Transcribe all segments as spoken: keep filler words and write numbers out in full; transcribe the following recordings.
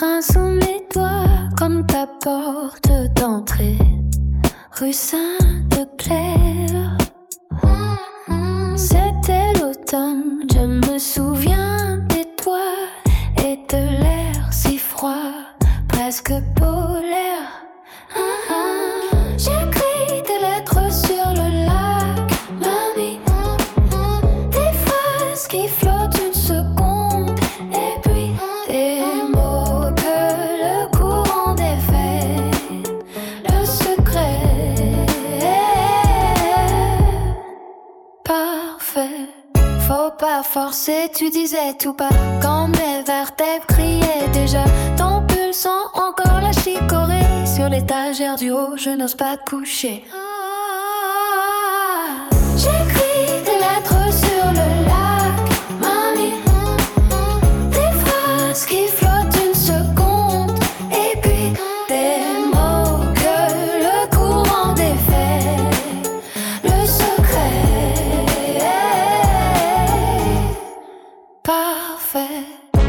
grain sous mes doigts comme ta porte d'entrée, rue Sainte-Claire. C'était l'automne, je me souviens des toits et de l'air si froid, presque polaire. J'écris des lettres sur le lac, mamie, des phrases qui flottent une seconde, et puis des mots que le courant défait, le secret parfait. Faut pas forcer, tu disais tout bas quand mes vertèbres criaient déjà. Ton pulsant encore la chicorée sur l'étagère du haut, je n'ose pas te coucher. J'écris des lettres sur le lac, mamie, des phrases qui flottent une seconde, et puis des mots que le courant défait, le secret parfait.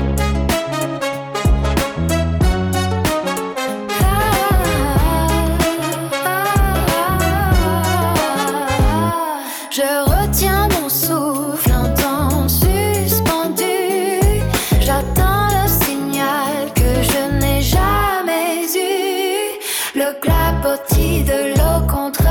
Je retiens mon souffle, un temps suspendu. J'attends le signal que je n'ai jamais eu. Le clapotis de l'eau contre